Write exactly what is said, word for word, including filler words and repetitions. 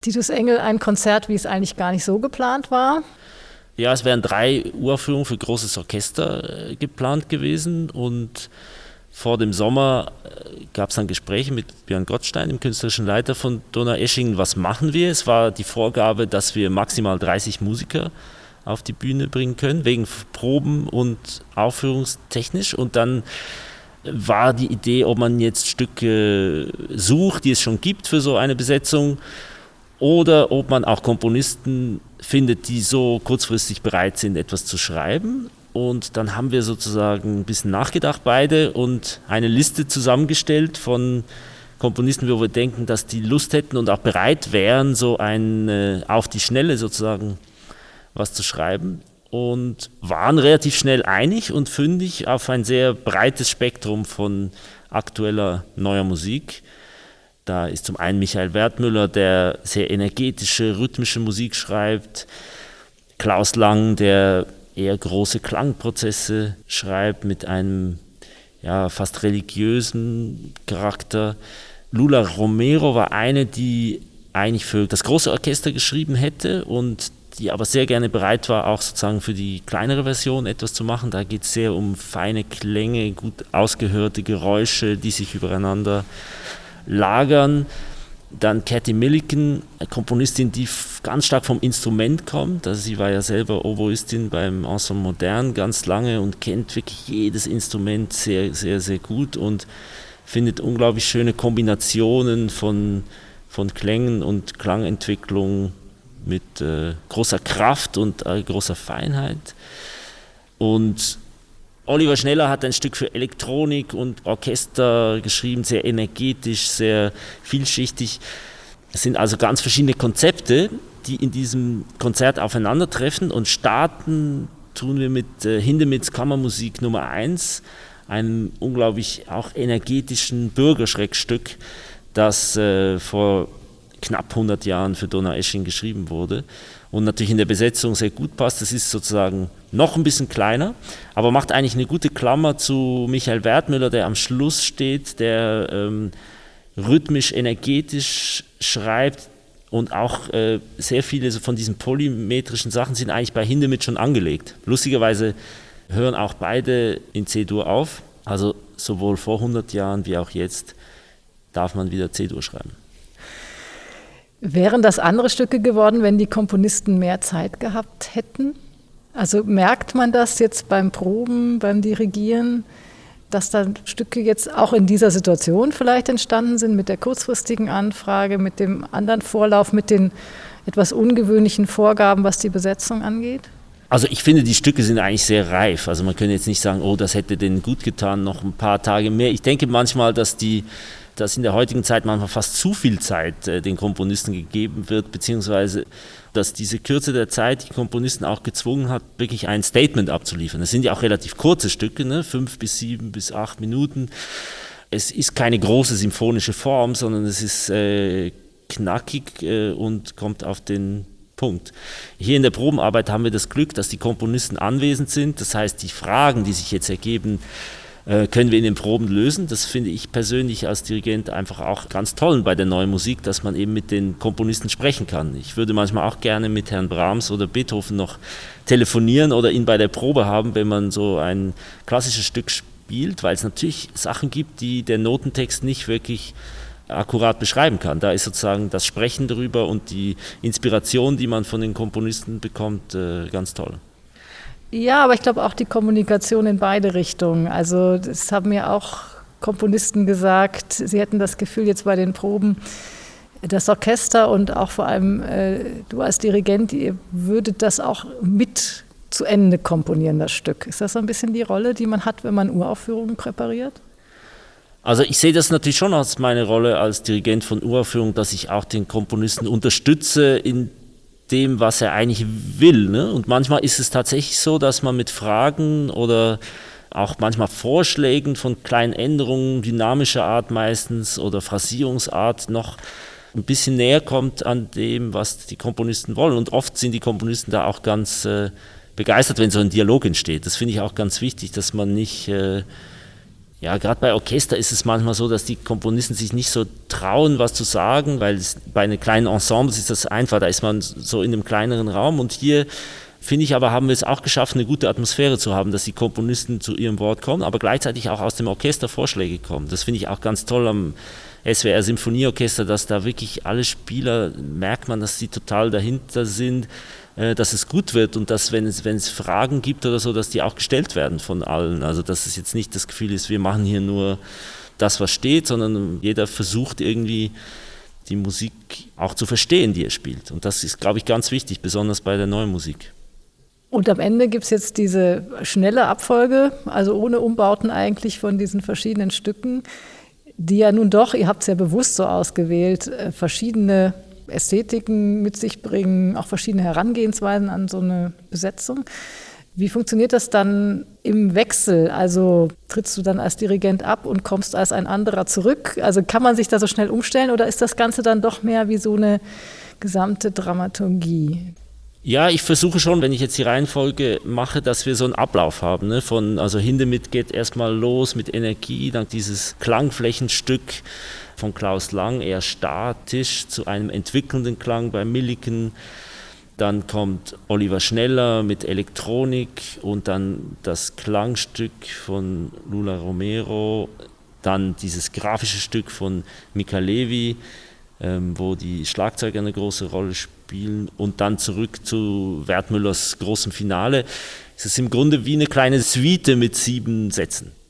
Titus Engel, ein Konzert, wie es eigentlich gar nicht so geplant war. Ja, es wären drei Uraufführungen für großes Orchester äh, geplant gewesen und vor dem Sommer äh, gab es dann Gespräche mit Björn Gottstein, dem künstlerischen Leiter von Donaueschingen. Was machen wir? Es war die Vorgabe, dass wir maximal dreißig Musiker auf die Bühne bringen können, wegen Proben und aufführungstechnisch. Und dann war die Idee, ob man jetzt Stücke sucht, die es schon gibt für so eine Besetzung, oder ob man auch Komponisten findet, die so kurzfristig bereit sind, etwas zu schreiben. Und dann haben wir sozusagen ein bisschen nachgedacht beide und eine Liste zusammengestellt von Komponisten, wo wir denken, dass die Lust hätten und auch bereit wären, so ein äh, auf die Schnelle sozusagen was zu schreiben. Und waren relativ schnell einig und fündig auf ein sehr breites Spektrum von aktueller neuer Musik. Da ist zum einen Michael Wertmüller, der sehr energetische, rhythmische Musik schreibt. Klaus Lang, der eher große Klangprozesse schreibt mit einem ja, fast religiösen Charakter. Lula Romero war eine, die eigentlich für das große Orchester geschrieben hätte und die aber sehr gerne bereit war, auch sozusagen für die kleinere Version etwas zu machen. Da geht es sehr um feine Klänge, gut ausgehörte Geräusche, die sich übereinander lagern. Dann Cathy Millican, eine Komponistin, die ganz stark vom Instrument kommt. Also sie war ja selber Oboistin beim Ensemble Modern ganz lange und kennt wirklich jedes Instrument sehr, sehr, sehr gut und findet unglaublich schöne Kombinationen von, von Klängen und Klangentwicklung mit äh, großer Kraft und äh, großer Feinheit. Und Oliver Schneller hat ein Stück für Elektronik und Orchester geschrieben, sehr energetisch, sehr vielschichtig. Es sind also ganz verschiedene Konzepte, die in diesem Konzert aufeinandertreffen, und starten tun wir mit äh, Hindemiths Kammermusik Nummer eins, einem unglaublich auch energetischen Bürgerschreckstück, das äh, vor knapp hundert Jahren für Donaueschingen geschrieben wurde und natürlich in der Besetzung sehr gut passt. Das ist sozusagen noch ein bisschen kleiner, aber macht eigentlich eine gute Klammer zu Michael Wertmüller, der am Schluss steht, der ähm, rhythmisch, energetisch schreibt und auch äh, sehr viele von diesen polymetrischen Sachen sind eigentlich bei Hindemith schon angelegt. Lustigerweise hören auch beide in C-Dur auf, also sowohl vor hundert Jahren wie auch jetzt darf man wieder C-Dur schreiben. Wären das andere Stücke geworden, wenn die Komponisten mehr Zeit gehabt hätten? Also merkt man das jetzt beim Proben, beim Dirigieren, dass da Stücke jetzt auch in dieser Situation vielleicht entstanden sind, mit der kurzfristigen Anfrage, mit dem anderen Vorlauf, mit den etwas ungewöhnlichen Vorgaben, was die Besetzung angeht? Also ich finde, die Stücke sind eigentlich sehr reif. Also man könnte jetzt nicht sagen, oh, das hätte denen gut getan, noch ein paar Tage mehr. Ich denke manchmal, dass die dass in der heutigen Zeit manchmal fast zu viel Zeit äh, den Komponisten gegeben wird, beziehungsweise dass diese Kürze der Zeit die Komponisten auch gezwungen hat, wirklich ein Statement abzuliefern. Das sind ja auch relativ kurze Stücke, ne? fünf bis sieben bis acht Minuten. Es ist keine große symphonische Form, sondern es ist äh, knackig äh, und kommt auf den Punkt. Hier in der Probenarbeit haben wir das Glück, dass die Komponisten anwesend sind. Das heißt, die Fragen, die sich jetzt ergeben, können wir in den Proben lösen. Das finde ich persönlich als Dirigent einfach auch ganz toll bei der neuen Musik, dass man eben mit den Komponisten sprechen kann. Ich würde manchmal auch gerne mit Herrn Brahms oder Beethoven noch telefonieren oder ihn bei der Probe haben, wenn man so ein klassisches Stück spielt, weil es natürlich Sachen gibt, die der Notentext nicht wirklich akkurat beschreiben kann. Da ist sozusagen das Sprechen darüber und die Inspiration, die man von den Komponisten bekommt, ganz toll. Ja, aber ich glaube auch die Kommunikation in beide Richtungen. Also das haben mir auch Komponisten gesagt, sie hätten das Gefühl jetzt bei den Proben, das Orchester und auch vor allem äh, du als Dirigent, ihr würdet das auch mit zu Ende komponieren, das Stück. Ist das so ein bisschen die Rolle, die man hat, wenn man Uraufführungen präpariert? Also ich sehe das natürlich schon als meine Rolle als Dirigent von Uraufführungen, dass ich auch den Komponisten unterstütze in dem, was er eigentlich will. Ne? Und manchmal ist es tatsächlich so, dass man mit Fragen oder auch manchmal Vorschlägen von kleinen Änderungen, dynamischer Art meistens oder Phrasierungsart noch ein bisschen näher kommt an dem, was die Komponisten wollen. Und oft sind die Komponisten da auch ganz äh, begeistert, wenn so ein Dialog entsteht. Das finde ich auch ganz wichtig, dass man nicht äh, Ja, gerade bei Orchester ist es manchmal so, dass die Komponisten sich nicht so trauen, was zu sagen, weil es, bei einem kleinen Ensemble ist das einfach, da ist man so in einem kleineren Raum und hier finde ich aber, haben wir es auch geschafft, eine gute Atmosphäre zu haben, dass die Komponisten zu ihrem Wort kommen, aber gleichzeitig auch aus dem Orchester Vorschläge kommen. Das finde ich auch ganz toll am S W R Symphonieorchester, dass da wirklich alle Spieler, merkt man, dass sie total dahinter sind, dass es gut wird und dass, wenn es, wenn es Fragen gibt oder so, dass die auch gestellt werden von allen. Also dass es jetzt nicht das Gefühl ist, wir machen hier nur das, was steht, sondern jeder versucht irgendwie die Musik auch zu verstehen, die er spielt. Und das ist, glaube ich, ganz wichtig, besonders bei der neuen Musik. Und am Ende gibt es jetzt diese schnelle Abfolge, also ohne Umbauten eigentlich von diesen verschiedenen Stücken, die ja nun doch, ihr habt es ja bewusst so ausgewählt, verschiedene Ästhetiken mit sich bringen, auch verschiedene Herangehensweisen an so eine Besetzung. Wie funktioniert das dann im Wechsel? Also trittst du dann als Dirigent ab und kommst als ein anderer zurück? Also kann man sich da so schnell umstellen oder ist das Ganze dann doch mehr wie so eine gesamte Dramaturgie? Ja, ich versuche schon, wenn ich jetzt die Reihenfolge mache, dass wir so einen Ablauf haben. Ne? Von, also Hindemith geht erstmal los mit Energie, dann dieses Klangflächenstück von Klaus Lang, eher statisch zu einem entwickelnden Klang bei Milliken. Dann kommt Oliver Schneller mit Elektronik und dann das Klangstück von Lula Romero, dann dieses grafische Stück von Mika Levi, ähm, wo die Schlagzeuger eine große Rolle spielen und dann zurück zu Wertmüllers großem Finale. Es ist im Grunde wie eine kleine Suite mit sieben Sätzen.